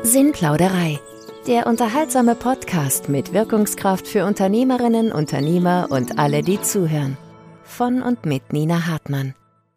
Sinnplauderei. Der unterhaltsame Podcast mit Wirkungskraft für Unternehmerinnen, Unternehmer und alle, die zuhören. Von und mit Nina Hartmann.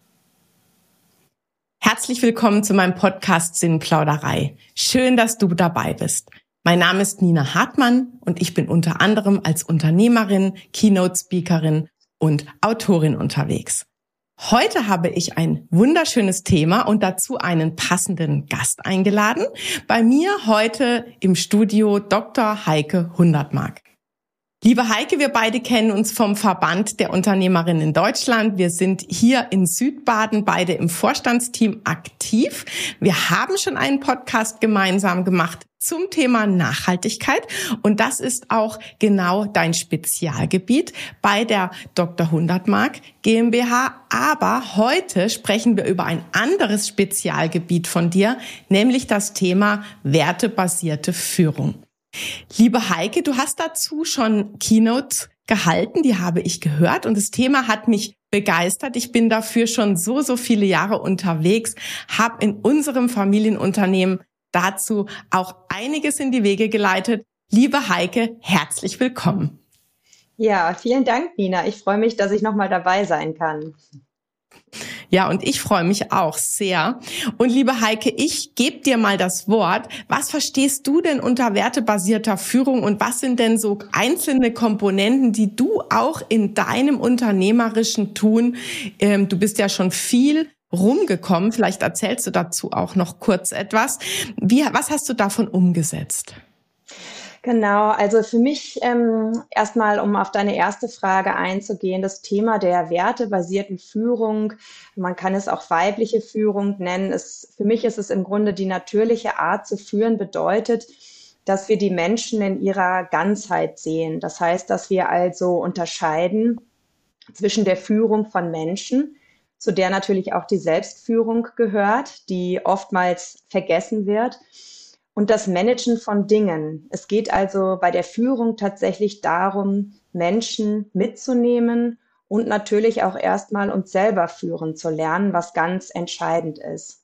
Herzlich willkommen zu meinem Podcast Sinnplauderei. Schön, dass du dabei bist. Mein Name ist Nina Hartmann und ich bin unter anderem als Unternehmerin, Keynote-Speakerin und Autorin unterwegs. Heute habe ich ein wunderschönes Thema und dazu einen passenden Gast eingeladen. Bei mir heute im Studio Dr. Heike Hundertmark. Liebe Heike, wir beide kennen uns vom Verband der Unternehmerinnen in Deutschland. Wir sind hier in Südbaden beide im Vorstandsteam aktiv. Wir haben schon einen Podcast gemeinsam gemacht zum Thema Nachhaltigkeit und das ist auch genau dein Spezialgebiet bei der Dr. Hundertmark GmbH. Aber heute sprechen wir über ein anderes Spezialgebiet von dir, nämlich das Thema wertebasierte Führung. Liebe Heike, du hast dazu schon Keynotes gehalten, die habe ich gehört und das Thema hat mich begeistert. Ich bin dafür schon so viele Jahre unterwegs, habe in unserem Familienunternehmen dazu auch einiges in die Wege geleitet. Liebe Heike, herzlich willkommen. Ja, vielen Dank, Nina. Ich freue mich, dass ich nochmal dabei sein kann. Ja, und ich freue mich auch sehr. Und liebe Heike, ich gebe dir mal das Wort. Was verstehst du denn unter wertebasierter Führung und was sind denn so einzelne Komponenten, die du auch in deinem unternehmerischen Tun, du bist ja schon viel rumgekommen, vielleicht erzählst du dazu auch noch kurz etwas. Was hast du davon umgesetzt? Genau, also für mich erstmal, um auf deine erste Frage einzugehen, das Thema der wertebasierten Führung, man kann es auch weibliche Führung nennen, für mich ist es im Grunde die natürliche Art zu führen, bedeutet, dass wir die Menschen in ihrer Ganzheit sehen. Das heißt, dass wir also unterscheiden zwischen der Führung von Menschen, zu der natürlich auch die Selbstführung gehört, die oftmals vergessen wird, und das Managen von Dingen. Es geht also bei der Führung tatsächlich darum, Menschen mitzunehmen und natürlich auch erstmal uns selber führen zu lernen, was ganz entscheidend ist.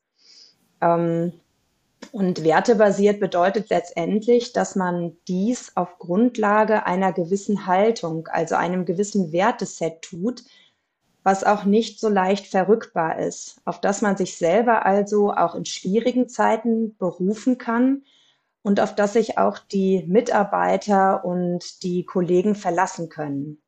Und wertebasiert bedeutet letztendlich, dass man dies auf Grundlage einer gewissen Haltung, also einem gewissen Werteset tut, was auch nicht so leicht verrückbar ist, auf das man sich selber also auch in schwierigen Zeiten berufen kann und auf das sich auch die Mitarbeiter und die Kollegen verlassen können.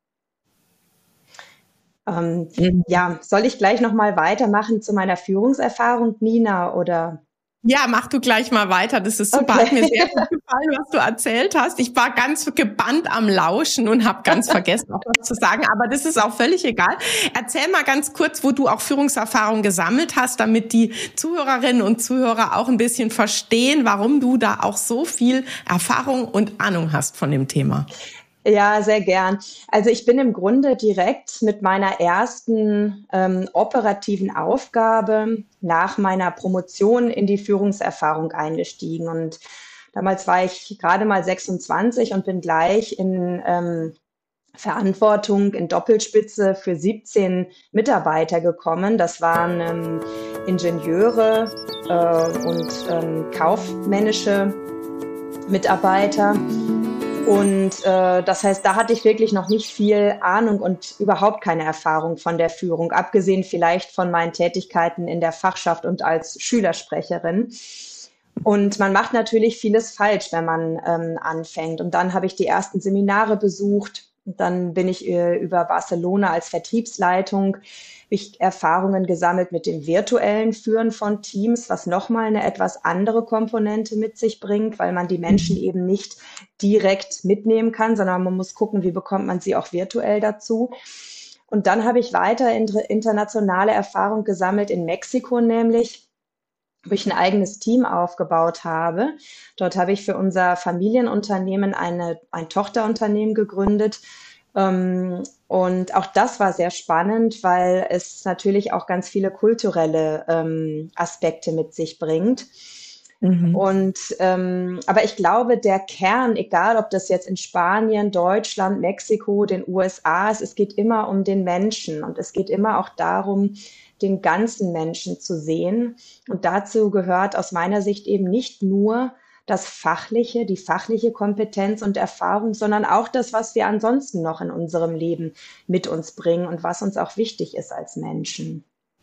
Ja, soll ich gleich nochmal weitermachen zu meiner Führungserfahrung, Nina, oder? Ja, mach du gleich mal weiter. Das ist super. Okay. Hat mir sehr gut gefallen, was du erzählt hast. Ich war ganz gebannt am Lauschen und habe ganz vergessen, auch was zu sagen. Aber das ist auch völlig egal. Erzähl mal ganz kurz, wo du auch Führungserfahrung gesammelt hast, damit die Zuhörerinnen und Zuhörer auch ein bisschen verstehen, warum du da auch so viel Erfahrung und Ahnung hast von dem Thema. Ja, sehr gern. Also ich bin im Grunde direkt mit meiner ersten operativen Aufgabe nach meiner Promotion in die Führungserfahrung eingestiegen. Und damals war ich gerade mal 26 und bin gleich in Verantwortung in Doppelspitze für 17 Mitarbeiter gekommen. Das waren Ingenieure und kaufmännische Mitarbeiter. Und das heißt, da hatte ich wirklich noch nicht viel Ahnung und überhaupt keine Erfahrung von der Führung, abgesehen vielleicht von meinen Tätigkeiten in der Fachschaft und als Schülersprecherin. Und man macht natürlich vieles falsch, wenn man anfängt. Und dann habe ich die ersten Seminare besucht. Und dann bin ich über Barcelona als Vertriebsleitung, habe ich Erfahrungen gesammelt mit dem virtuellen Führen von Teams, was nochmal eine etwas andere Komponente mit sich bringt, weil man die Menschen eben nicht direkt mitnehmen kann, sondern man muss gucken, wie bekommt man sie auch virtuell dazu. Und dann habe ich weiter internationale Erfahrung gesammelt in Mexiko, nämlich wo ich ein eigenes Team aufgebaut habe. Dort habe ich für unser Familienunternehmen ein Tochterunternehmen gegründet. Und auch das war sehr spannend, weil es natürlich auch ganz viele kulturelle Aspekte mit sich bringt. Und aber ich glaube, der Kern, egal ob das jetzt in Spanien, Deutschland, Mexiko, den USA ist, es geht immer um den Menschen und es geht immer auch darum, den ganzen Menschen zu sehen. Und dazu gehört aus meiner Sicht eben nicht nur das Fachliche, die fachliche Kompetenz und Erfahrung, sondern auch das, was wir ansonsten noch in unserem Leben mit uns bringen und was uns auch wichtig ist als Menschen.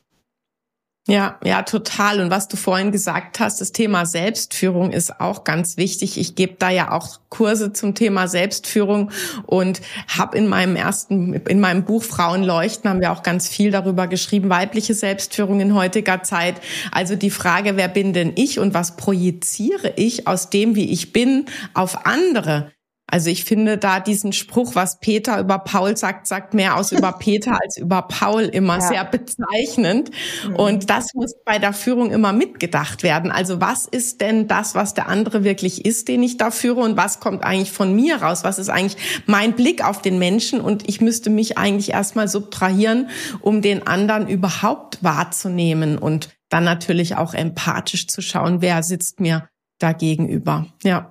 Ja, total. Und was du vorhin gesagt hast, das Thema Selbstführung ist auch ganz wichtig. Ich gebe da ja auch Kurse zum Thema Selbstführung und habe in meinem Buch Frauen leuchten, haben wir auch ganz viel darüber geschrieben, weibliche Selbstführung in heutiger Zeit. Also die Frage, wer bin denn ich und was projiziere ich aus dem, wie ich bin, auf andere? Also ich finde da diesen Spruch, was Peter über Paul sagt mehr aus über Peter als über Paul, immer sehr bezeichnend. Und das muss bei der Führung immer mitgedacht werden. Also was ist denn das, was der andere wirklich ist, den ich da führe, und was kommt eigentlich von mir raus? Was ist eigentlich mein Blick auf den Menschen? Und ich müsste mich eigentlich erstmal subtrahieren, um den anderen überhaupt wahrzunehmen und dann natürlich auch empathisch zu schauen, wer sitzt mir da gegenüber.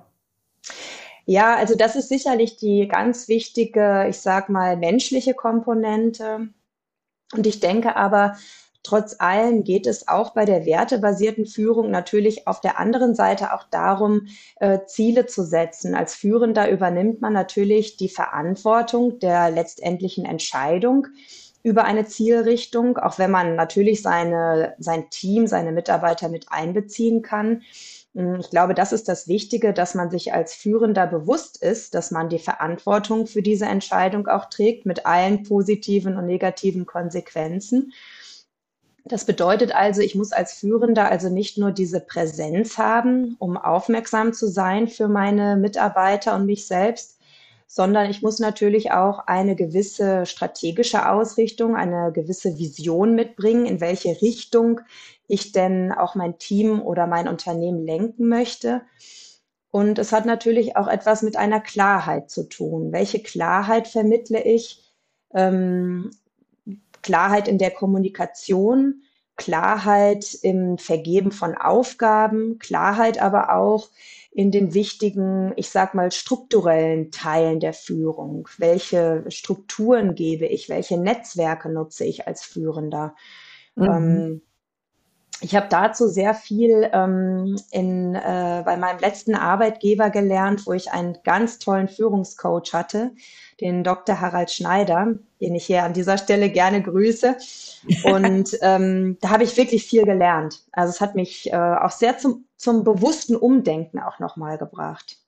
Ja, also das ist sicherlich die ganz wichtige, ich sag mal, menschliche Komponente. Und ich denke aber, trotz allem geht es auch bei der wertebasierten Führung natürlich auf der anderen Seite auch darum, Ziele zu setzen. Als Führender übernimmt man natürlich die Verantwortung der letztendlichen Entscheidung über eine Zielrichtung, auch wenn man natürlich sein Team, seine Mitarbeiter mit einbeziehen kann. Ich glaube, das ist das Wichtige, dass man sich als Führender bewusst ist, dass man die Verantwortung für diese Entscheidung auch trägt, mit allen positiven und negativen Konsequenzen. Das bedeutet also, ich muss als Führender also nicht nur diese Präsenz haben, um aufmerksam zu sein für meine Mitarbeiter und mich selbst, sondern ich muss natürlich auch eine gewisse strategische Ausrichtung, eine gewisse Vision mitbringen, in welche Richtung ich denn auch mein Team oder mein Unternehmen lenken möchte. Und es hat natürlich auch etwas mit einer Klarheit zu tun. Welche Klarheit vermittle ich? Klarheit in der Kommunikation, Klarheit im Vergeben von Aufgaben, Klarheit aber auch in den wichtigen, ich sag mal, strukturellen Teilen der Führung. Welche Strukturen gebe ich? Welche Netzwerke nutze ich als Führender? Ich habe dazu sehr viel bei meinem letzten Arbeitgeber gelernt, wo ich einen ganz tollen Führungscoach hatte, den Dr. Harald Schneider, den ich hier an dieser Stelle gerne grüße. Und da habe ich wirklich viel gelernt. Also es hat mich auch sehr zum bewussten Umdenken auch nochmal gebracht.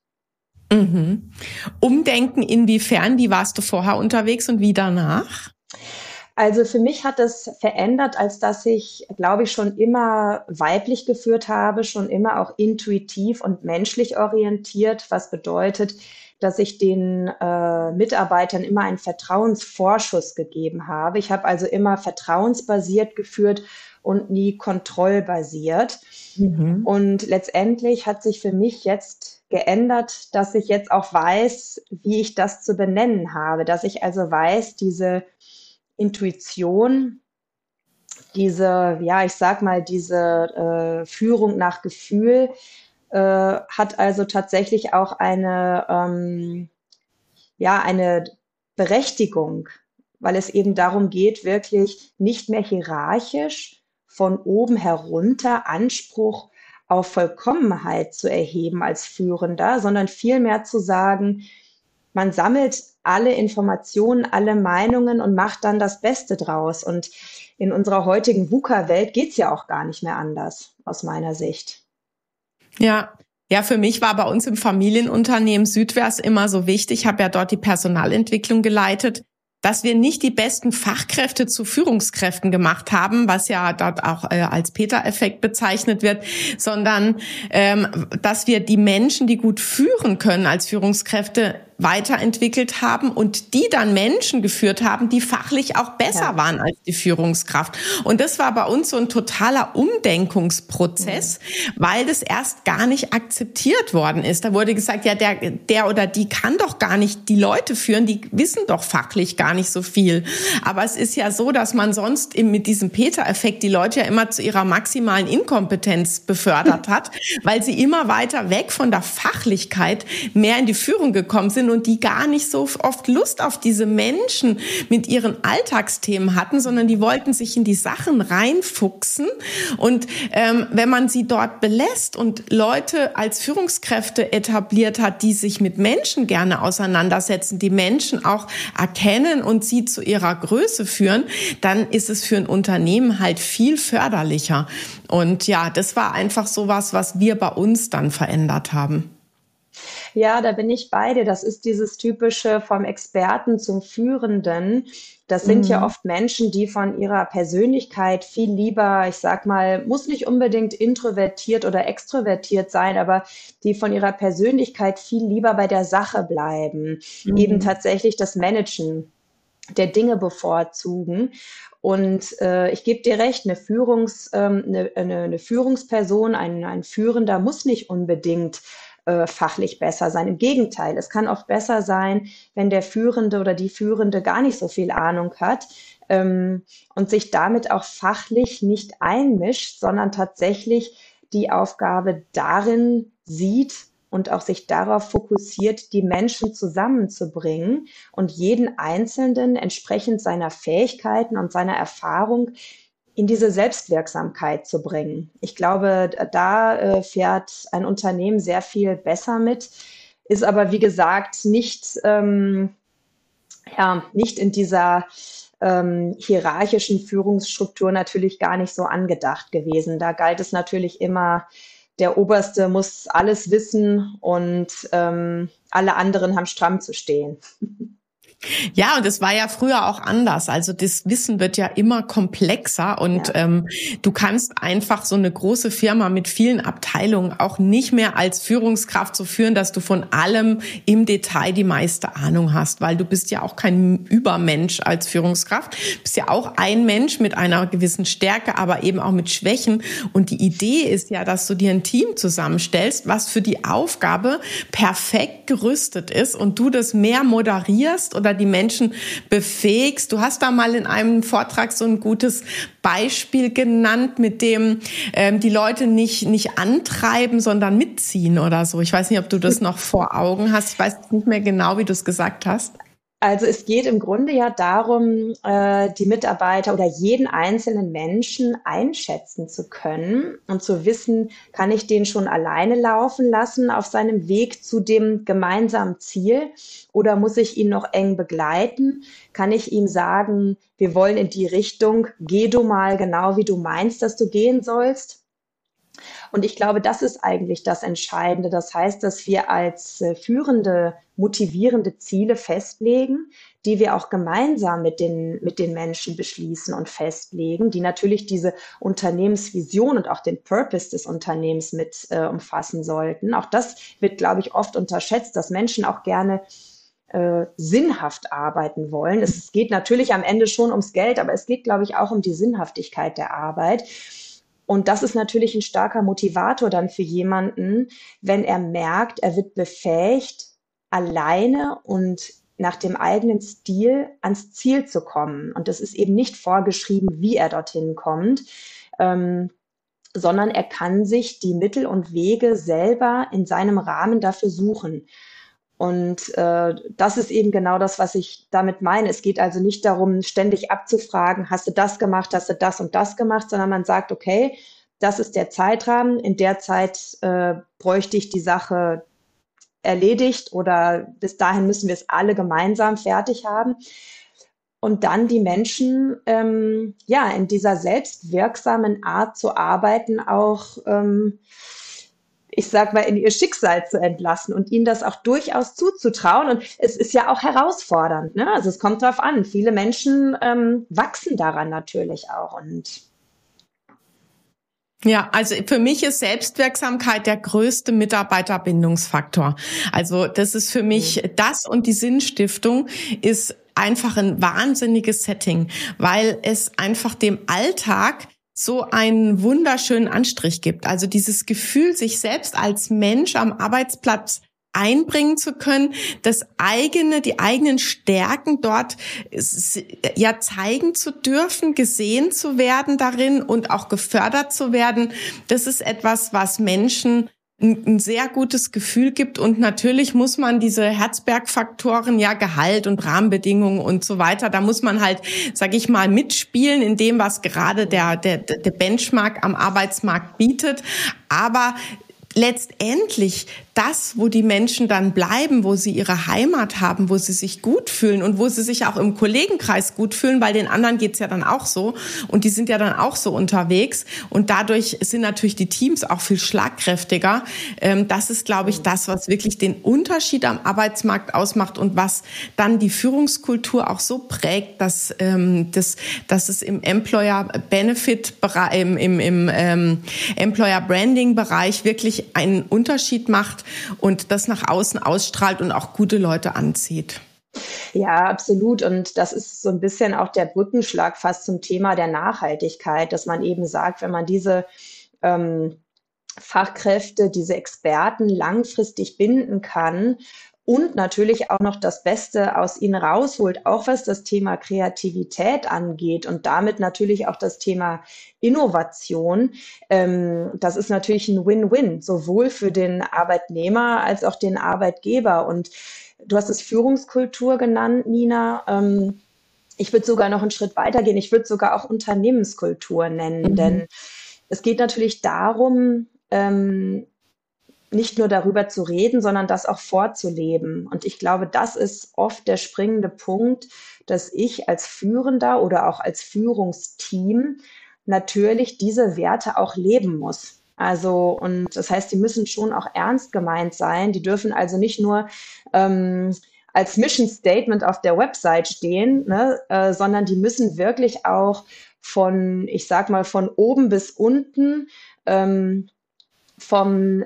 Umdenken inwiefern? Wie warst du vorher unterwegs und wie danach? Also für mich hat es verändert, als dass ich, glaube ich, schon immer weiblich geführt habe, schon immer auch intuitiv und menschlich orientiert, was bedeutet, dass ich den Mitarbeitern immer einen Vertrauensvorschuss gegeben habe. Ich habe also immer vertrauensbasiert geführt und nie kontrollbasiert. Und letztendlich hat sich für mich jetzt geändert, dass ich jetzt auch weiß, wie ich das zu benennen habe, dass ich also weiß, diese Intuition, diese, ja, ich sag mal, diese Führung nach Gefühl hat also tatsächlich auch eine Berechtigung, weil es eben darum geht, wirklich nicht mehr hierarchisch von oben herunter Anspruch auf Vollkommenheit zu erheben als Führender, sondern vielmehr zu sagen, man sammelt alle Informationen, alle Meinungen und macht dann das Beste draus. Und in unserer heutigen VUCA-Welt geht's ja auch gar nicht mehr anders, aus meiner Sicht. Ja, für mich war bei uns im Familienunternehmen Südwärts immer so wichtig, ich habe ja dort die Personalentwicklung geleitet, dass wir nicht die besten Fachkräfte zu Führungskräften gemacht haben, was ja dort auch als Peter-Effekt bezeichnet wird, sondern dass wir die Menschen, die gut führen können als Führungskräfte, weiterentwickelt haben und die dann Menschen geführt haben, die fachlich auch besser waren als die Führungskraft. Und das war bei uns so ein totaler Umdenkungsprozess, weil das erst gar nicht akzeptiert worden ist. Da wurde gesagt, ja, der oder die kann doch gar nicht die Leute führen, die wissen doch fachlich gar nicht so viel. Aber es ist ja so, dass man sonst mit diesem Peter-Effekt die Leute ja immer zu ihrer maximalen Inkompetenz befördert hat, weil sie immer weiter weg von der Fachlichkeit mehr in die Führung gekommen sind kamen und die gar nicht so oft Lust auf diese Menschen mit ihren Alltagsthemen hatten, sondern die wollten sich in die Sachen reinfuchsen. Und wenn man sie dort belässt und Leute als Führungskräfte etabliert hat, die sich mit Menschen gerne auseinandersetzen, die Menschen auch erkennen und sie zu ihrer Größe führen, dann ist es für ein Unternehmen halt viel förderlicher. Und ja, das war einfach sowas, was wir bei uns dann verändert haben. Ja, da bin ich bei dir. Das ist dieses typische vom Experten zum Führenden. Das sind ja oft Menschen, die von ihrer Persönlichkeit viel lieber, ich sag mal, muss nicht unbedingt introvertiert oder extrovertiert sein, aber die von ihrer Persönlichkeit viel lieber bei der Sache bleiben, eben tatsächlich das Managen der Dinge bevorzugen. Und ich gebe dir recht, eine Führungsperson, ein Führender muss nicht unbedingt fachlich besser sein. Im Gegenteil, es kann oft besser sein, wenn der Führende oder die Führende gar nicht so viel Ahnung hat und sich damit auch fachlich nicht einmischt, sondern tatsächlich die Aufgabe darin sieht und auch sich darauf fokussiert, die Menschen zusammenzubringen und jeden Einzelnen entsprechend seiner Fähigkeiten und seiner Erfahrung in diese Selbstwirksamkeit zu bringen. Ich glaube, da fährt ein Unternehmen sehr viel besser mit, ist aber, wie gesagt, nicht in dieser hierarchischen Führungsstruktur natürlich gar nicht so angedacht gewesen. Da galt es natürlich immer, der Oberste muss alles wissen und alle anderen haben stramm zu stehen. Ja, und es war ja früher auch anders. Also das Wissen wird ja immer komplexer und du kannst einfach so eine große Firma mit vielen Abteilungen auch nicht mehr als Führungskraft so führen, dass du von allem im Detail die meiste Ahnung hast, weil du bist ja auch kein Übermensch als Führungskraft. Du bist ja auch ein Mensch mit einer gewissen Stärke, aber eben auch mit Schwächen. Und die Idee ist ja, dass du dir ein Team zusammenstellst, was für die Aufgabe perfekt gerüstet ist und du das mehr moderierst oder die Menschen befähigst. Du hast da mal in einem Vortrag so ein gutes Beispiel genannt, mit dem die Leute nicht antreiben, sondern mitziehen oder so. Ich weiß nicht, ob du das noch vor Augen hast. Ich weiß nicht mehr genau, wie du es gesagt hast. Also es geht im Grunde ja darum, die Mitarbeiter oder jeden einzelnen Menschen einschätzen zu können und zu wissen, kann ich den schon alleine laufen lassen auf seinem Weg zu dem gemeinsamen Ziel oder muss ich ihn noch eng begleiten? Kann ich ihm sagen, wir wollen in die Richtung, geh du mal genau, wie du meinst, dass du gehen sollst? Und ich glaube, das ist eigentlich das Entscheidende. Das heißt, dass wir als Führende motivierende Ziele festlegen, die wir auch gemeinsam mit den Menschen beschließen und festlegen, die natürlich diese Unternehmensvision und auch den Purpose des Unternehmens mit umfassen sollten. Auch das wird, glaube ich, oft unterschätzt, dass Menschen auch gerne sinnhaft arbeiten wollen. Es geht natürlich am Ende schon ums Geld, aber es geht, glaube ich, auch um die Sinnhaftigkeit der Arbeit. Und das ist natürlich ein starker Motivator dann für jemanden, wenn er merkt, er wird befähigt, alleine und nach dem eigenen Stil ans Ziel zu kommen. Und das ist eben nicht vorgeschrieben, wie er dorthin kommt, sondern er kann sich die Mittel und Wege selber in seinem Rahmen dafür suchen. Und das ist eben genau das, was ich damit meine. Es geht also nicht darum, ständig abzufragen, hast du das gemacht, hast du das und das gemacht, sondern man sagt, okay, das ist der Zeitrahmen, in der Zeit bräuchte ich die Sache erledigt oder bis dahin müssen wir es alle gemeinsam fertig haben. Und dann die Menschen in dieser selbstwirksamen Art zu arbeiten auch ich sag mal, in ihr Schicksal zu entlassen und ihnen das auch durchaus zuzutrauen. Und es ist ja auch herausfordernd, ne? Also es kommt drauf an. Viele Menschen wachsen daran natürlich auch. Und ja, also für mich ist Selbstwirksamkeit der größte Mitarbeiterbindungsfaktor. Also das ist für mich das und die Sinnstiftung ist einfach ein wahnsinniges Setting, weil es einfach dem Alltag so einen wunderschönen Anstrich gibt. Also dieses Gefühl, sich selbst als Mensch am Arbeitsplatz einbringen zu können, die eigenen Stärken dort ja zeigen zu dürfen, gesehen zu werden darin und auch gefördert zu werden. Das ist etwas, was Menschen ein sehr gutes Gefühl gibt. Und natürlich muss man diese Herzberg-Faktoren, ja, Gehalt und Rahmenbedingungen und so weiter, da muss man halt, sag ich mal, mitspielen in dem, was gerade der Benchmark am Arbeitsmarkt bietet. Aber letztendlich das, wo die Menschen dann bleiben, wo sie ihre Heimat haben, wo sie sich gut fühlen und wo sie sich auch im Kollegenkreis gut fühlen, weil den anderen geht's ja dann auch so und die sind ja dann auch so unterwegs und dadurch sind natürlich die Teams auch viel schlagkräftiger. Das ist, glaube ich, das, was wirklich den Unterschied am Arbeitsmarkt ausmacht und was dann die Führungskultur auch so prägt, dass es im Employer Benefit, im Employer Branding Bereich wirklich einen Unterschied macht und das nach außen ausstrahlt und auch gute Leute anzieht. Ja, absolut. Und das ist so ein bisschen auch der Brückenschlag fast zum Thema der Nachhaltigkeit, dass man eben sagt, wenn man diese Fachkräfte, diese Experten langfristig binden kann und natürlich auch noch das Beste aus ihnen rausholt, auch was das Thema Kreativität angeht und damit natürlich auch das Thema Innovation. Das ist natürlich ein Win-Win, sowohl für den Arbeitnehmer als auch den Arbeitgeber. Und du hast es Führungskultur genannt, Nina. Ich würde sogar noch einen Schritt weitergehen. Ich würde sogar auch Unternehmenskultur nennen, denn es geht natürlich darum, nicht nur darüber zu reden, sondern das auch vorzuleben. Und ich glaube, das ist oft der springende Punkt, dass ich als Führender oder auch als Führungsteam natürlich diese Werte auch leben muss. Also, und das heißt, die müssen schon auch ernst gemeint sein. Die dürfen also nicht nur als Mission Statement auf der Website stehen, ne, sondern die müssen wirklich auch von oben bis unten, vom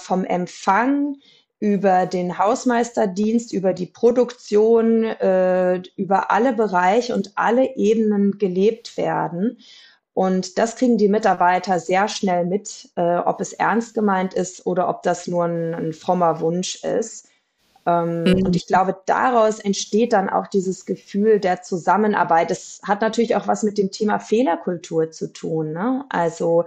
Empfang über den Hausmeisterdienst, über die Produktion, über alle Bereiche und alle Ebenen gelebt werden. Und das kriegen die Mitarbeiter sehr schnell mit, ob es ernst gemeint ist oder ob das nur ein frommer Wunsch ist. Und ich glaube, daraus entsteht dann auch dieses Gefühl der Zusammenarbeit. Das hat natürlich auch was mit dem Thema Fehlerkultur zu tun, ne? Also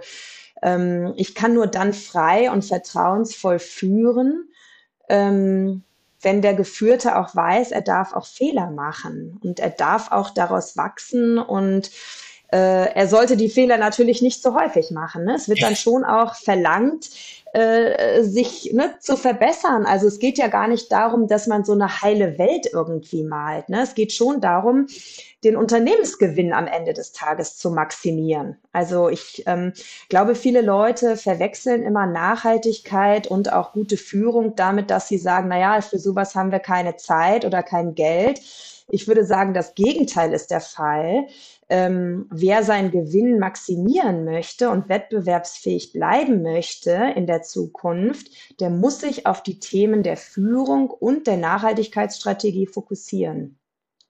ich kann nur dann frei und vertrauensvoll führen, wenn der Geführte auch weiß, er darf auch Fehler machen und er darf auch daraus wachsen und er sollte die Fehler natürlich nicht so häufig machen, ne? Es wird dann schon auch verlangt, sich zu verbessern. Also es geht ja gar nicht darum, dass man so eine heile Welt irgendwie malt, ne? Es geht schon darum, den Unternehmensgewinn am Ende des Tages zu maximieren. Also ich glaube, viele Leute verwechseln immer Nachhaltigkeit und auch gute Führung damit, dass sie sagen, naja, für sowas haben wir keine Zeit oder kein Geld. Ich würde sagen, das Gegenteil ist der Fall. Wer seinen Gewinn maximieren möchte und wettbewerbsfähig bleiben möchte in der Zukunft, der muss sich auf die Themen der Führung und der Nachhaltigkeitsstrategie fokussieren.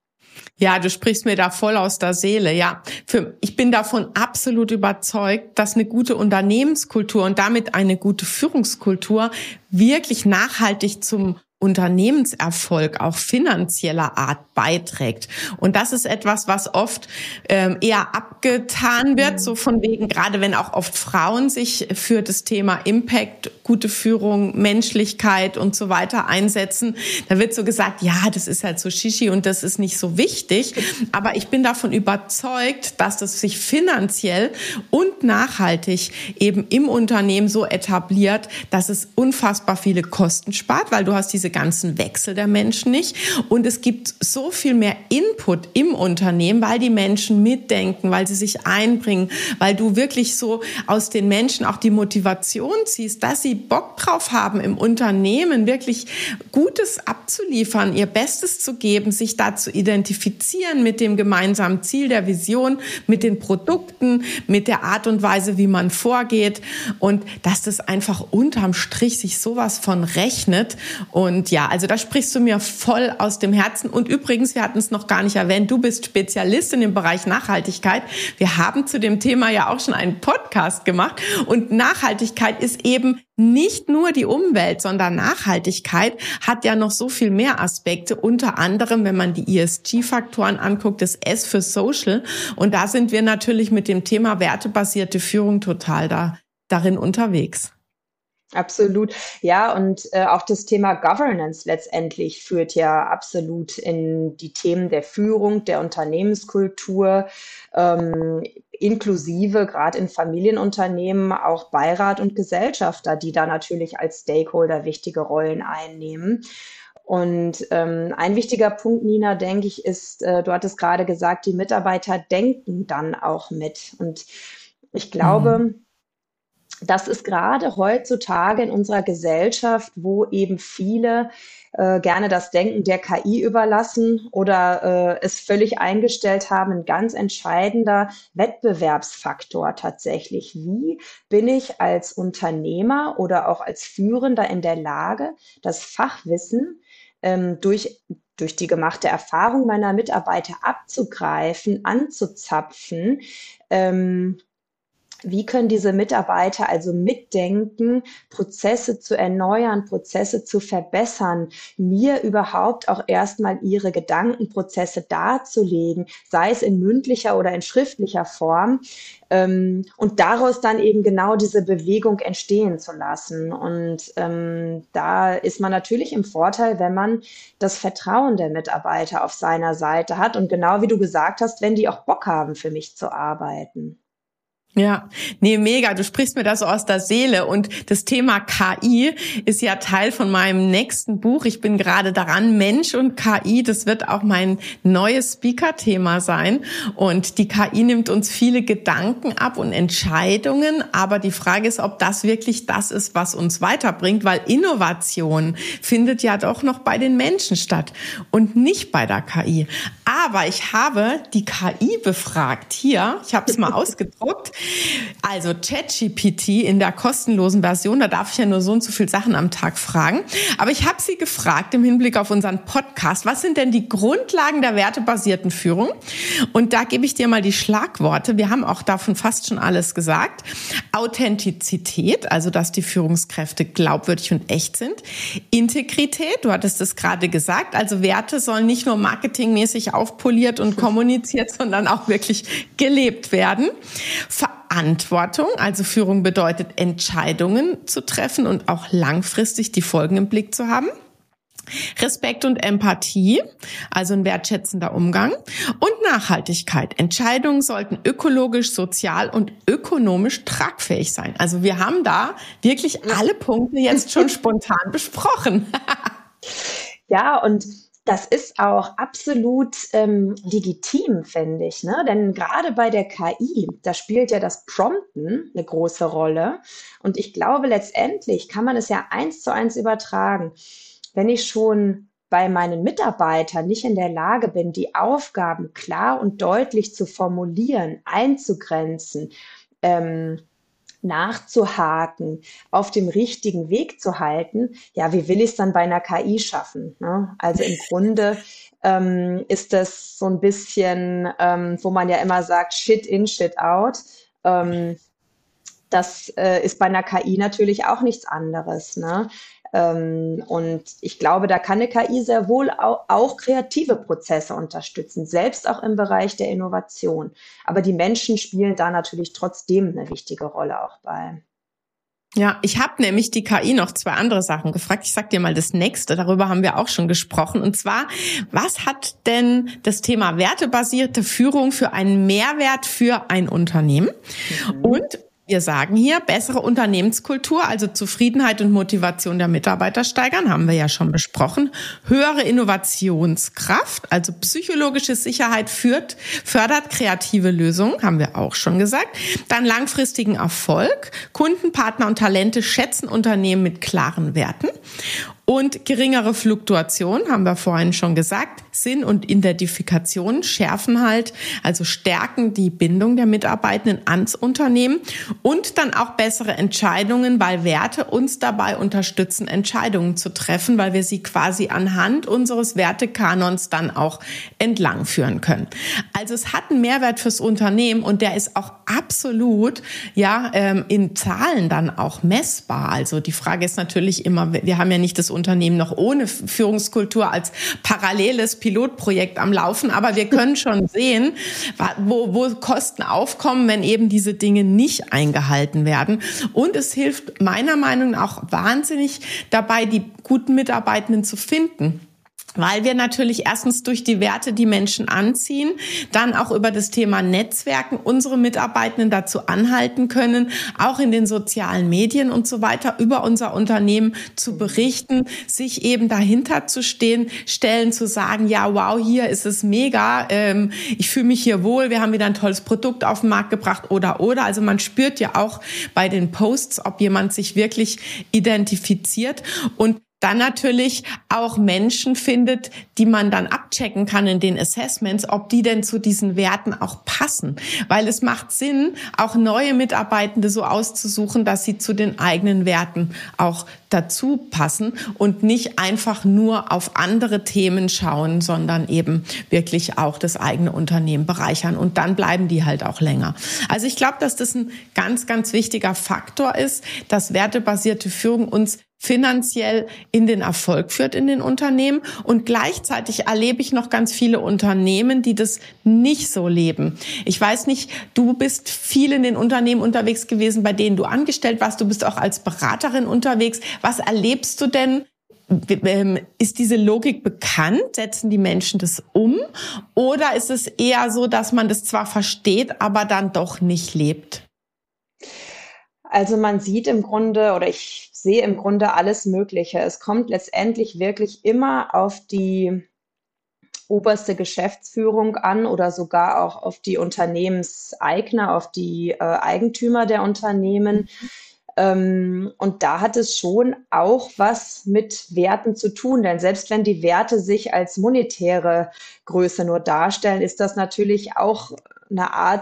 Ja, du sprichst mir da voll aus der Seele. Ja, ich bin davon absolut überzeugt, dass eine gute Unternehmenskultur und damit eine gute Führungskultur wirklich nachhaltig zum Unternehmenserfolg auch finanzieller Art beiträgt. Und das ist etwas, was oft eher abgetan wird, so von wegen, gerade wenn auch oft Frauen sich für das Thema Impact, gute Führung, Menschlichkeit und so weiter einsetzen. Da wird so gesagt, ja, das ist halt so Shishi und das ist nicht so wichtig. Aber ich bin davon überzeugt, dass das sich finanziell und nachhaltig eben im Unternehmen so etabliert, dass es unfassbar viele Kosten spart, weil du hast diese ganzen Wechsel der Menschen nicht. Und es gibt so viel mehr Input im Unternehmen, weil die Menschen mitdenken, weil sie sich einbringen, weil du wirklich so aus den Menschen auch die Motivation ziehst, dass sie Bock drauf haben, im Unternehmen wirklich Gutes abzuliefern, ihr Bestes zu geben, sich da zu identifizieren mit dem gemeinsamen Ziel der Vision, mit den Produkten, mit der Art und Weise, wie man vorgeht und dass das einfach unterm Strich sich sowas von rechnet. Und ja, also da sprichst du mir voll aus dem Herzen. Und übrigens, wir hatten es noch gar nicht erwähnt, du bist Spezialistin im Bereich Nachhaltigkeit. Wir haben zu dem Thema ja auch schon einen Podcast gemacht. Und Nachhaltigkeit ist eben nicht nur die Umwelt, sondern Nachhaltigkeit hat ja noch so viel mehr Aspekte. Unter anderem, wenn man die ESG-Faktoren anguckt, das S für Social. Und da sind wir natürlich mit dem Thema wertebasierte Führung total darin unterwegs. Absolut. Ja, und auch das Thema Governance letztendlich führt ja absolut in die Themen der Führung, der Unternehmenskultur, inklusive gerade in Familienunternehmen auch Beirat und Gesellschafter, die da natürlich als Stakeholder wichtige Rollen einnehmen. Und ein wichtiger Punkt, Nina, denke ich, ist, du hattest gerade gesagt, die Mitarbeiter denken dann auch mit. Und ich glaube, das ist gerade heutzutage in unserer Gesellschaft, wo eben viele gerne das Denken der KI überlassen oder es völlig eingestellt haben, ein ganz entscheidender Wettbewerbsfaktor tatsächlich. Wie bin ich als Unternehmer oder auch als Führender in der Lage, das Fachwissen durch die gemachte Erfahrung meiner Mitarbeiter abzugreifen, anzuzapfen? Wie können diese Mitarbeiter also mitdenken, Prozesse zu erneuern, Prozesse zu verbessern, mir überhaupt auch erstmal ihre Gedankenprozesse darzulegen, sei es in mündlicher oder in schriftlicher Form, und daraus dann eben genau diese Bewegung entstehen zu lassen. Und da ist man natürlich im Vorteil, wenn man das Vertrauen der Mitarbeiter auf seiner Seite hat und genau wie du gesagt hast, wenn die auch Bock haben, für mich zu arbeiten. Ja, nee, mega. Du sprichst mir das so aus der Seele. Und das Thema KI ist ja Teil von meinem nächsten Buch. Ich bin gerade daran, Mensch und KI, das wird auch mein neues Speaker-Thema sein. Und die KI nimmt uns viele Gedanken ab und Entscheidungen. Aber die Frage ist, ob das wirklich das ist, was uns weiterbringt, weil Innovation findet ja doch noch bei den Menschen statt und nicht bei der KI. Aber ich habe die KI befragt hier. Ich habe es mal ausgedruckt. Also ChatGPT in der kostenlosen Version, da darf ich ja nur so und so viele Sachen am Tag fragen. Aber ich habe sie gefragt im Hinblick auf unseren Podcast, was sind denn die Grundlagen der wertebasierten Führung? Und da gebe ich dir mal die Schlagworte. Wir haben auch davon fast schon alles gesagt. Authentizität, also dass die Führungskräfte glaubwürdig und echt sind. Integrität, du hattest es gerade gesagt, also Werte sollen nicht nur marketingmäßig aufpoliert und kommuniziert, sondern auch wirklich gelebt werden. Verantwortung, also Führung bedeutet, Entscheidungen zu treffen und auch langfristig die Folgen im Blick zu haben. Respekt und Empathie, also ein wertschätzender Umgang. Und Nachhaltigkeit. Entscheidungen sollten ökologisch, sozial und ökonomisch tragfähig sein. Also wir haben da wirklich alle Punkte jetzt schon spontan besprochen. Ja, und das ist auch absolut legitim, finde ich, ne? Denn gerade bei der KI, da spielt ja das Prompten eine große Rolle. Und ich glaube, letztendlich kann man es ja 1:1 übertragen. Wenn ich schon bei meinen Mitarbeitern nicht in der Lage bin, die Aufgaben klar und deutlich zu formulieren, einzugrenzen, nachzuhaken, auf dem richtigen Weg zu halten, ja, wie will ich es dann bei einer KI schaffen? Ne? Also im Grunde ist das so ein bisschen, wo man ja immer sagt, Shit in, Shit out. Das ist bei einer KI natürlich auch nichts anderes. Ne? Und ich glaube, da kann eine KI sehr wohl auch kreative Prozesse unterstützen, selbst auch im Bereich der Innovation. Aber die Menschen spielen da natürlich trotzdem eine wichtige Rolle auch bei. Ja, ich habe nämlich die KI noch 2 andere Sachen gefragt. Ich sag dir mal das nächste, darüber haben wir auch schon gesprochen. Und zwar, was hat denn das Thema wertebasierte Führung für einen Mehrwert für ein Unternehmen? Und wir sagen hier, bessere Unternehmenskultur, also Zufriedenheit und Motivation der Mitarbeiter steigern, haben wir ja schon besprochen. Höhere Innovationskraft, also psychologische Sicherheit fördert kreative Lösungen, haben wir auch schon gesagt. Dann langfristigen Erfolg. Kunden, Partner und Talente schätzen Unternehmen mit klaren Werten. Und geringere Fluktuation, haben wir vorhin schon gesagt, Sinn und Identifikation schärfen halt, also stärken die Bindung der Mitarbeitenden ans Unternehmen und dann auch bessere Entscheidungen, weil Werte uns dabei unterstützen, Entscheidungen zu treffen, weil wir sie quasi anhand unseres Wertekanons dann auch entlang führen können. Also es hat einen Mehrwert fürs Unternehmen und der ist auch absolut in Zahlen dann auch messbar. Also die Frage ist natürlich immer, wir haben ja nicht das Unternehmen noch ohne Führungskultur als paralleles Pilotprojekt am Laufen, aber wir können schon sehen, wo Kosten aufkommen, wenn eben diese Dinge nicht eingehalten werden. Und es hilft meiner Meinung nach auch wahnsinnig dabei, die guten Mitarbeitenden zu finden. Weil wir natürlich erstens durch die Werte die Menschen anziehen, dann auch über das Thema Netzwerken unsere Mitarbeitenden dazu anhalten können, auch in den sozialen Medien und so weiter über unser Unternehmen zu berichten, sich eben dahinter zu stellen, zu sagen, ja, wow, hier ist es mega, ich fühle mich hier wohl, wir haben wieder ein tolles Produkt auf den Markt gebracht oder. Also man spürt ja auch bei den Posts, ob jemand sich wirklich identifiziert und dann natürlich auch Menschen findet, die man dann abchecken kann in den Assessments, ob die denn zu diesen Werten auch passen. Weil es macht Sinn, auch neue Mitarbeitende so auszusuchen, dass sie zu den eigenen Werten auch dazu passen und nicht einfach nur auf andere Themen schauen, sondern eben wirklich auch das eigene Unternehmen bereichern. Und dann bleiben die halt auch länger. Also ich glaube, dass das ein ganz, ganz wichtiger Faktor ist, dass wertebasierte Führung uns finanziell in den Erfolg führt in den Unternehmen. Und gleichzeitig erlebe ich noch ganz viele Unternehmen, die das nicht so leben. Ich weiß nicht, du bist viel in den Unternehmen unterwegs gewesen, bei denen du angestellt warst. Du bist auch als Beraterin unterwegs. Was erlebst du denn? Ist diese Logik bekannt? Setzen die Menschen das um? Oder ist es eher so, dass man das zwar versteht, aber dann doch nicht lebt? Also man sieht im Grunde, oder ich sehe im Grunde alles Mögliche. Es kommt letztendlich wirklich immer auf die oberste Geschäftsführung an oder sogar auch auf die Unternehmenseigner, auf die Eigentümer der Unternehmen. Und da hat es schon auch was mit Werten zu tun, denn selbst wenn die Werte sich als monetäre Größe nur darstellen, ist das natürlich auch eine Art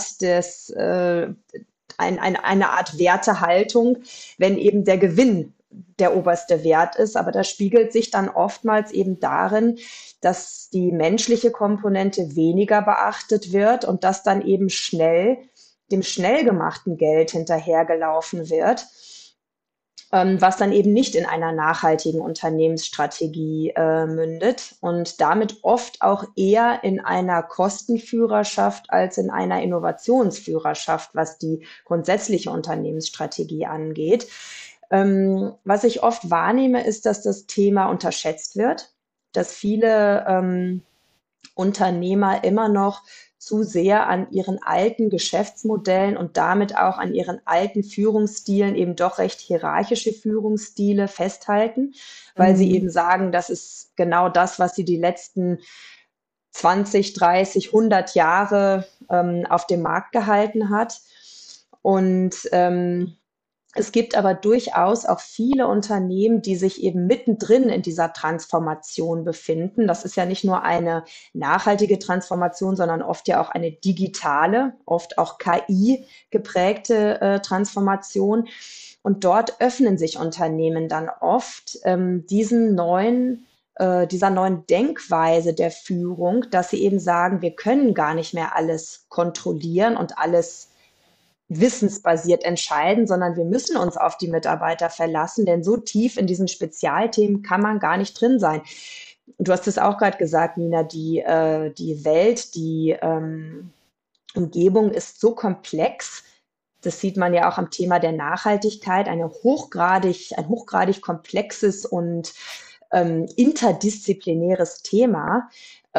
eine Art Wertehaltung, wenn eben der Gewinn der oberste Wert ist. Aber das spiegelt sich dann oftmals eben darin, dass die menschliche Komponente weniger beachtet wird und dass dann eben dem schnell gemachten Geld hinterhergelaufen wird, was dann eben nicht in einer nachhaltigen Unternehmensstrategie mündet und damit oft auch eher in einer Kostenführerschaft als in einer Innovationsführerschaft, was die grundsätzliche Unternehmensstrategie angeht. Was ich oft wahrnehme, ist, dass das Thema unterschätzt wird, dass viele Unternehmer immer noch zu sehr an ihren alten Geschäftsmodellen und damit auch an ihren alten Führungsstilen, eben doch recht hierarchische Führungsstile festhalten, weil sie eben sagen, das ist genau das, was sie die letzten 20, 30, 100 Jahre auf dem Markt gehalten hat. Und es gibt aber durchaus auch viele Unternehmen, die sich eben mittendrin in dieser Transformation befinden. Das ist ja nicht nur eine nachhaltige Transformation, sondern oft ja auch eine digitale, oft auch KI-geprägte Transformation. Und dort öffnen sich Unternehmen dann oft dieser neuen Denkweise der Führung, dass sie eben sagen, wir können gar nicht mehr alles kontrollieren und alles wissensbasiert entscheiden, sondern wir müssen uns auf die Mitarbeiter verlassen, denn so tief in diesen Spezialthemen kann man gar nicht drin sein. Du hast es auch gerade gesagt, Nina, die Welt, die Umgebung ist so komplex. Das sieht man ja auch am Thema der Nachhaltigkeit, ein hochgradig komplexes und interdisziplinäres Thema,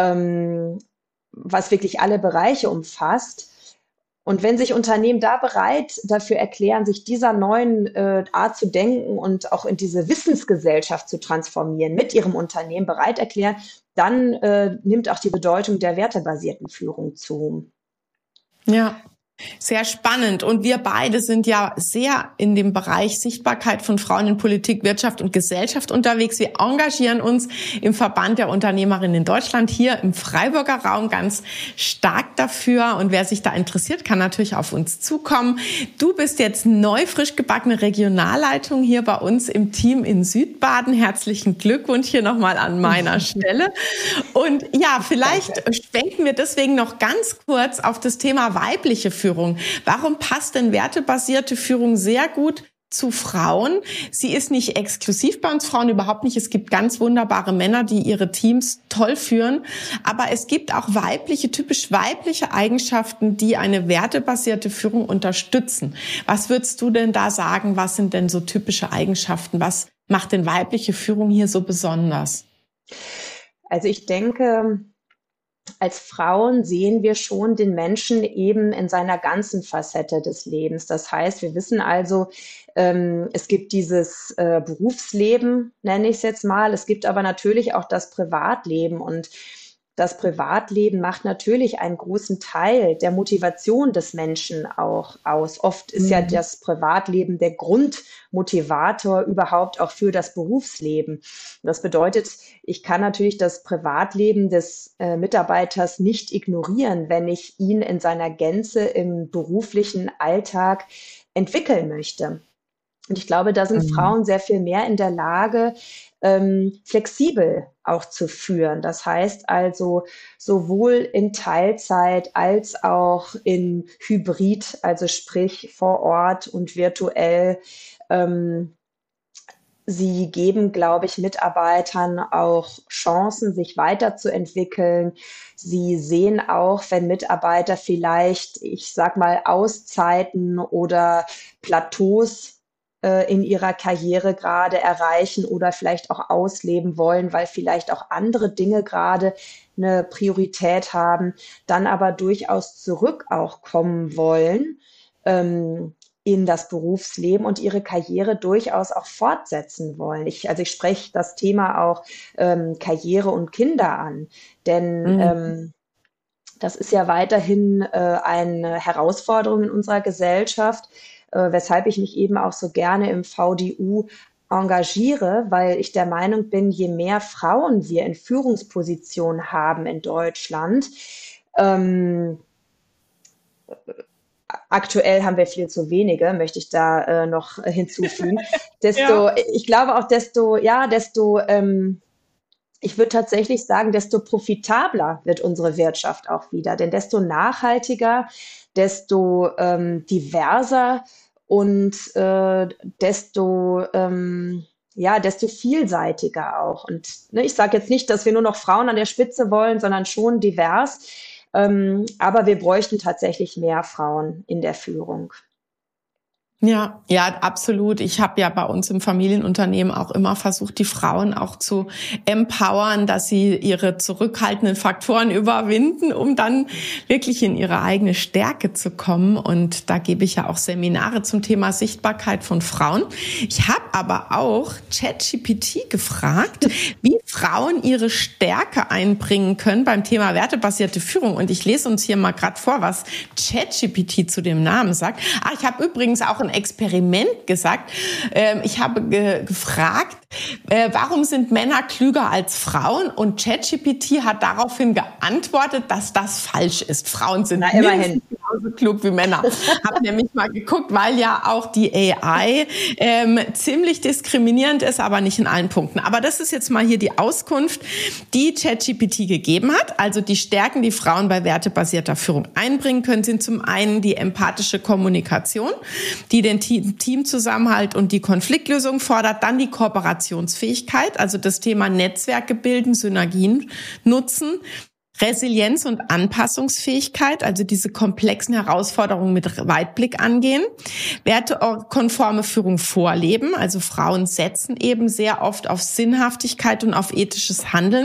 was wirklich alle Bereiche umfasst. Und wenn sich Unternehmen da bereit dafür erklären, sich dieser neuen Art zu denken und auch in diese Wissensgesellschaft zu transformieren, mit ihrem Unternehmen bereit erklären, dann nimmt auch die Bedeutung der wertebasierten Führung zu. Ja. Sehr spannend. Und wir beide sind ja sehr in dem Bereich Sichtbarkeit von Frauen in Politik, Wirtschaft und Gesellschaft unterwegs. Wir engagieren uns im Verband der Unternehmerinnen in Deutschland hier im Freiburger Raum ganz stark dafür. Und wer sich da interessiert, kann natürlich auf uns zukommen. Du bist jetzt neu frisch gebackene Regionalleitung hier bei uns im Team in Südbaden. Herzlichen Glückwunsch hier nochmal an meiner Stelle. Und ja, vielleicht schwenken wir deswegen noch ganz kurz auf das Thema weibliche Führung. Warum passt denn wertebasierte Führung sehr gut zu Frauen. Sie ist nicht exklusiv bei uns Frauen, überhaupt nicht. Es gibt ganz wunderbare Männer, die ihre Teams toll führen. Aber es gibt auch typisch weibliche Eigenschaften, die eine wertebasierte Führung unterstützen. Was würdest du denn da sagen? Was sind denn so typische Eigenschaften? Was macht denn weibliche Führung hier so besonders? Also ich denke, als Frauen sehen wir schon den Menschen eben in seiner ganzen Facette des Lebens. Das heißt, wir wissen also, es gibt dieses Berufsleben, nenne ich es jetzt mal. Es gibt aber natürlich auch das Privatleben. Und das Privatleben macht natürlich einen großen Teil der Motivation des Menschen auch aus. Oft ist ja das Privatleben der Grundmotivator überhaupt auch für das Berufsleben. Das bedeutet, ich kann natürlich das Privatleben des Mitarbeiters nicht ignorieren, wenn ich ihn in seiner Gänze im beruflichen Alltag entwickeln möchte. Und ich glaube, da sind Frauen sehr viel mehr in der Lage, flexibel auch zu führen. Das heißt also sowohl in Teilzeit als auch in Hybrid, also sprich vor Ort und virtuell. Sie geben, glaube ich, Mitarbeitern auch Chancen, sich weiterzuentwickeln. Sie sehen auch, wenn Mitarbeiter vielleicht, ich sag mal, Auszeiten oder Plateaus in ihrer Karriere gerade erreichen oder vielleicht auch ausleben wollen, weil vielleicht auch andere Dinge gerade eine Priorität haben, dann aber durchaus zurück auch kommen wollen in das Berufsleben und ihre Karriere durchaus auch fortsetzen wollen. Ich spreche das Thema auch Karriere und Kinder an, denn das ist ja weiterhin eine Herausforderung in unserer Gesellschaft, weshalb ich mich eben auch so gerne im VDU engagiere, weil ich der Meinung bin, je mehr Frauen wir in Führungspositionen haben in Deutschland, aktuell haben wir viel zu wenige, möchte ich da noch hinzufügen, ich glaube auch, ich würde tatsächlich sagen, desto profitabler wird unsere Wirtschaft auch wieder, denn desto nachhaltiger, desto diverser und desto vielseitiger auch. Und ich sage jetzt nicht, dass wir nur noch Frauen an der Spitze wollen, sondern schon divers. Aber wir bräuchten tatsächlich mehr Frauen in der Führung. Ja, absolut. Ich habe ja bei uns im Familienunternehmen auch immer versucht, die Frauen auch zu empowern, dass sie ihre zurückhaltenden Faktoren überwinden, um dann wirklich in ihre eigene Stärke zu kommen. Und da gebe ich ja auch Seminare zum Thema Sichtbarkeit von Frauen. Ich habe aber auch ChatGPT gefragt, wie Frauen ihre Stärke einbringen können beim Thema wertebasierte Führung. Und ich lese uns hier mal gerade vor, was ChatGPT zu dem Namen sagt. Ich habe übrigens auch ein Experiment gesagt. Ich habe gefragt, warum sind Männer klüger als Frauen? Und ChatGPT hat daraufhin geantwortet, dass das falsch ist. Frauen sind immerhin genauso klug wie Männer. Habe nämlich mal geguckt, weil ja auch die AI ziemlich diskriminierend ist, aber nicht in allen Punkten. Aber das ist jetzt mal hier die Auskunft, die ChatGPT gegeben hat. Also die Stärken, die Frauen bei wertebasierter Führung einbringen können, sind zum einen die empathische Kommunikation, die den Teamzusammenhalt und die Konfliktlösung fordert, dann die Kooperationsfähigkeit, also das Thema Netzwerke bilden, Synergien nutzen, Resilienz und Anpassungsfähigkeit, also diese komplexen Herausforderungen mit Weitblick angehen, wertekonforme Führung vorleben, also Frauen setzen eben sehr oft auf Sinnhaftigkeit und auf ethisches Handeln.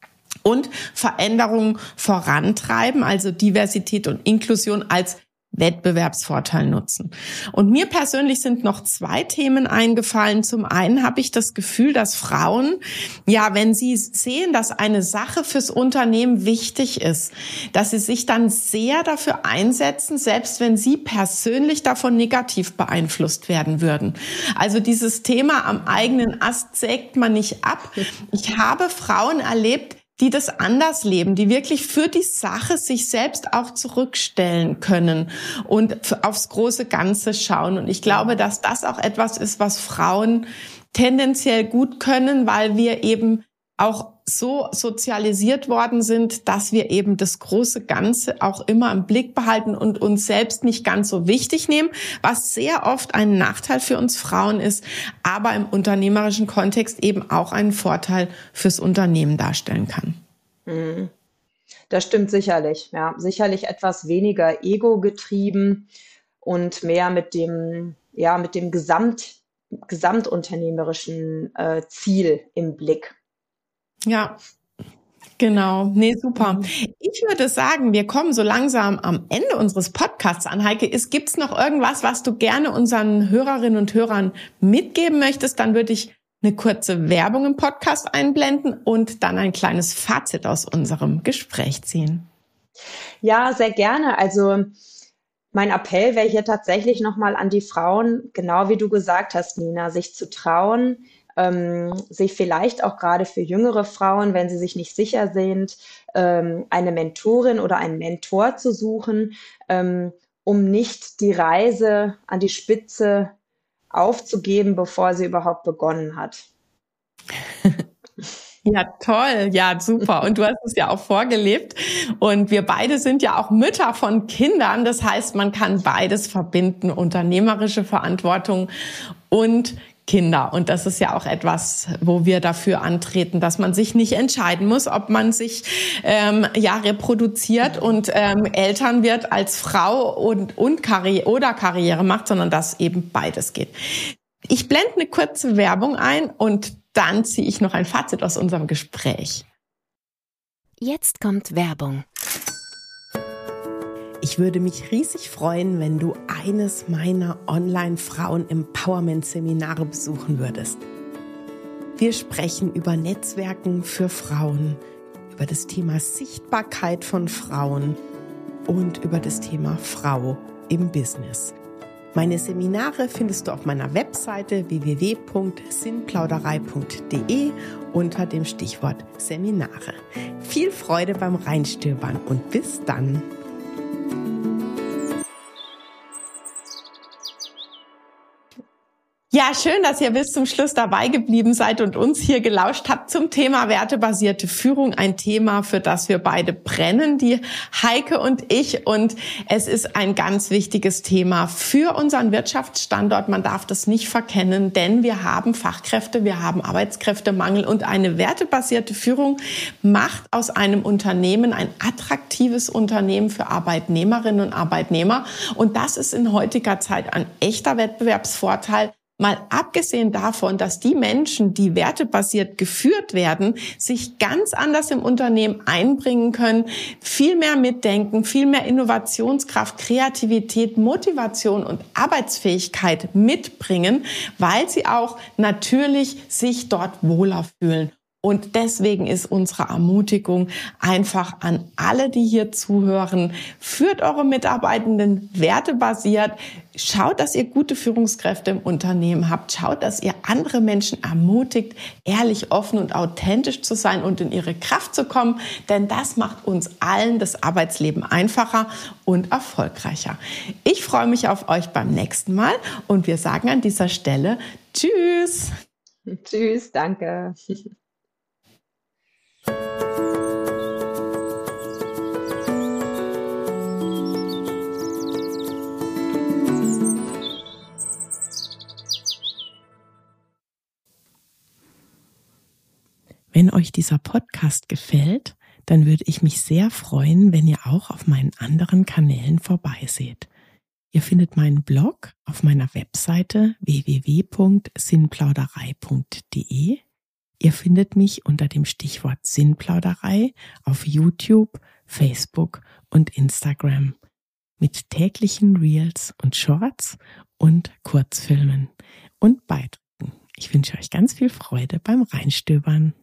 Und Veränderungen vorantreiben, also Diversität und Inklusion als Wettbewerbsvorteil nutzen. Und mir persönlich sind noch 2 Themen eingefallen. Zum einen habe ich das Gefühl, dass Frauen, wenn sie sehen, dass eine Sache fürs Unternehmen wichtig ist, dass sie sich dann sehr dafür einsetzen, selbst wenn sie persönlich davon negativ beeinflusst werden würden. Also dieses Thema am eigenen Ast sägt man nicht ab. Ich habe Frauen erlebt, die das anders leben, die wirklich für die Sache sich selbst auch zurückstellen können und aufs große Ganze schauen. Und ich glaube, dass das auch etwas ist, was Frauen tendenziell gut können, weil wir eben auch so sozialisiert worden sind, dass wir eben das große Ganze auch immer im Blick behalten und uns selbst nicht ganz so wichtig nehmen, was sehr oft ein Nachteil für uns Frauen ist, aber im unternehmerischen Kontext eben auch einen Vorteil fürs Unternehmen darstellen kann. Das stimmt sicherlich, ja. Sicherlich etwas weniger ego-getrieben und mehr mit dem gesamtunternehmerischen Ziel im Blick. Ja, genau. Nee, super. Ich würde sagen, wir kommen so langsam am Ende unseres Podcasts an. Heike, gibt's noch irgendwas, was du gerne unseren Hörerinnen und Hörern mitgeben möchtest? Dann würde ich eine kurze Werbung im Podcast einblenden und dann ein kleines Fazit aus unserem Gespräch ziehen. Ja, sehr gerne. Also mein Appell wäre hier tatsächlich nochmal an die Frauen, genau wie du gesagt hast, Nina, sich zu trauen, sich vielleicht auch gerade für jüngere Frauen, wenn sie sich nicht sicher sind, eine Mentorin oder einen Mentor zu suchen, um nicht die Reise an die Spitze aufzugeben, bevor sie überhaupt begonnen hat. Ja, toll. Ja, super. Und du hast es ja auch vorgelebt. Und wir beide sind ja auch Mütter von Kindern. Das heißt, man kann beides verbinden, unternehmerische Verantwortung und Kinder. Und das ist ja auch etwas, wo wir dafür antreten, dass man sich nicht entscheiden muss, ob man sich reproduziert und Eltern wird als Frau und Karriere macht, sondern dass eben beides geht. Ich blende eine kurze Werbung ein und dann ziehe ich noch ein Fazit aus unserem Gespräch. Jetzt kommt Werbung. Ich würde mich riesig freuen, wenn du eines meiner Online-Frauen-Empowerment-Seminare besuchen würdest. Wir sprechen über Netzwerken für Frauen, über das Thema Sichtbarkeit von Frauen und über das Thema Frau im Business. Meine Seminare findest du auf meiner Webseite www.sinnplauderei.de unter dem Stichwort Seminare. Viel Freude beim Reinstöbern und bis dann! Ja, schön, dass ihr bis zum Schluss dabei geblieben seid und uns hier gelauscht habt zum Thema wertebasierte Führung. Ein Thema, für das wir beide brennen, die Heike und ich. Und es ist ein ganz wichtiges Thema für unseren Wirtschaftsstandort. Man darf das nicht verkennen, denn wir haben Fachkräfte, wir haben Arbeitskräftemangel und eine wertebasierte Führung macht aus einem Unternehmen ein attraktives Unternehmen für Arbeitnehmerinnen und Arbeitnehmer. Und das ist in heutiger Zeit ein echter Wettbewerbsvorteil. Mal abgesehen davon, dass die Menschen, die wertebasiert geführt werden, sich ganz anders im Unternehmen einbringen können, viel mehr mitdenken, viel mehr Innovationskraft, Kreativität, Motivation und Arbeitsfähigkeit mitbringen, weil sie auch natürlich sich dort wohler fühlen. Und deswegen ist unsere Ermutigung einfach an alle, die hier zuhören, führt eure Mitarbeitenden wertebasiert, schaut, dass ihr gute Führungskräfte im Unternehmen habt, schaut, dass ihr andere Menschen ermutigt, ehrlich, offen und authentisch zu sein und in ihre Kraft zu kommen, denn das macht uns allen das Arbeitsleben einfacher und erfolgreicher. Ich freue mich auf euch beim nächsten Mal und wir sagen an dieser Stelle Tschüss. Tschüss, danke. Wenn euch dieser Podcast gefällt, dann würde ich mich sehr freuen, wenn ihr auch auf meinen anderen Kanälen vorbeiseht. Ihr findet meinen Blog auf meiner Webseite www.sinnplauderei.de. Ihr findet mich unter dem Stichwort Sinnplauderei auf YouTube, Facebook und Instagram mit täglichen Reels und Shorts und Kurzfilmen und Beiträgen. Ich wünsche euch ganz viel Freude beim Reinstöbern.